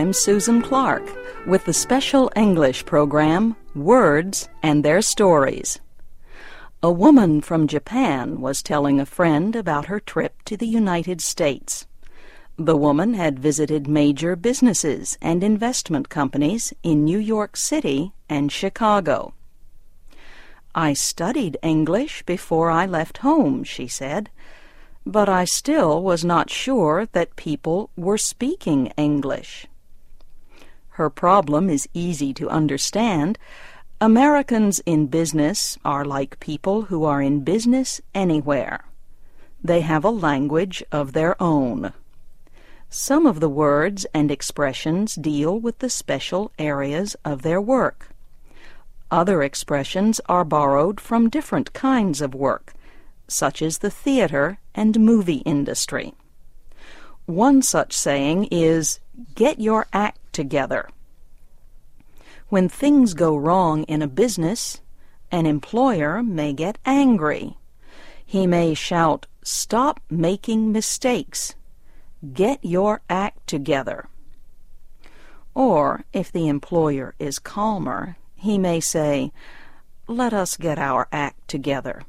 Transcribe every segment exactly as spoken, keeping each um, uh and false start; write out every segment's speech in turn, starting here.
I'm Susan Clark with the special English program, Words and Their Stories. A woman from Japan was telling a friend about her trip to the United States. The woman had visited major businesses and investment companies in New York City and Chicago. "I studied English before I left home," she said, "but I still was not sure that people were speaking English." Her problem is easy to understand. Americans in business are like people who are in business anywhere. They have a language of their own. Some of the words and expressions deal with the special areas of their work. Other expressions are borrowed from different kinds of work, such as the theater and movie industry. One such saying is, "Get your act together." When things go wrong in a business, an employer may get angry. He may shout, "Stop making mistakes. Get your act together." Or, if the employer is calmer, he may say, "Let us get our act together."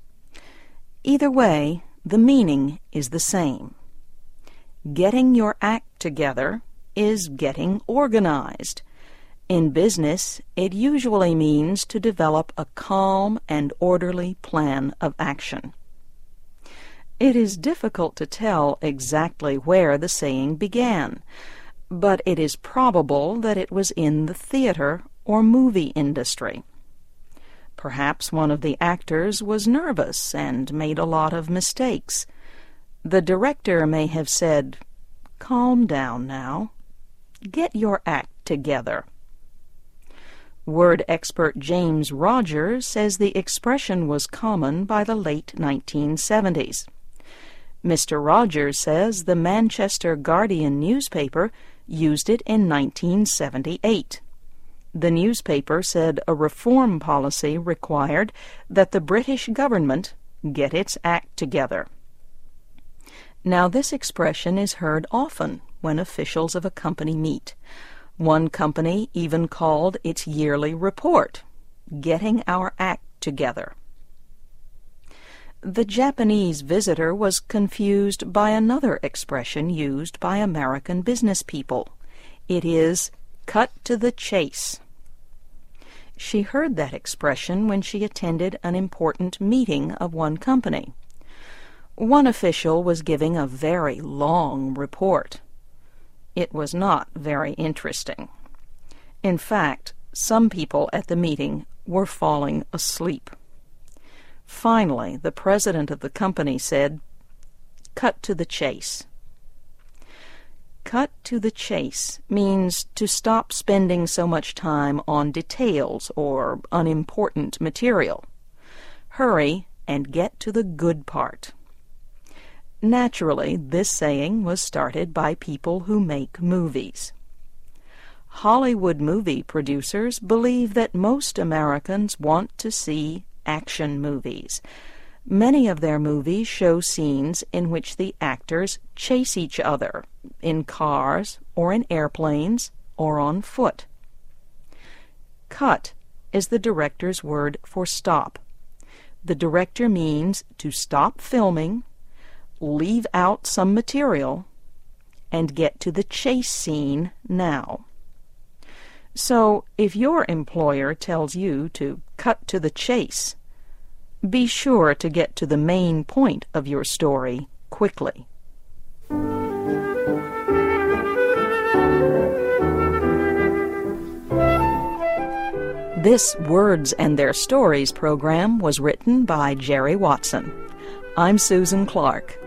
Either way, the meaning is the same. Getting your act together is getting organized. In business, it usually means to develop a calm and orderly plan of action. It is difficult to tell exactly where the saying began, but it is probable that it was in the theater or movie industry. Perhaps one of the actors was nervous and made a lot of mistakes. The director may have said, "Calm down now. Get your act together." Word expert James Rogers says the expression was common by the late nineteen seventies. Mister Rogers says the Manchester Guardian newspaper used it in nineteen seventy-eight. The newspaper said a reform policy required that the British government get its act together. Now, this expression is heard often when officials of a company meet. One company even called its yearly report, "Getting Our Act Together." The Japanese visitor was confused by another expression used by American business people. It is, "cut to the chase." She heard that expression when she attended an important meeting of one company. One official was giving a very long report. It was not very interesting. In fact, some people at the meeting were falling asleep. Finally, the president of the company said, "Cut to the chase." Cut to the chase means to stop spending so much time on details or unimportant material. Hurry and get to the good part. Naturally, this saying was started by people who make movies. Hollywood movie producers believe that most Americans want to see action movies. Many of their movies show scenes in which the actors chase each other, in cars or in airplanes or on foot. Cut is the director's word for stop. The director means to stop filming, leave out some material, and get to the chase scene now. So, if your employer tells you to cut to the chase, be sure to get to the main point of your story quickly. This Words and Their Stories program was written by Jerry Watson. I'm Susan Clark.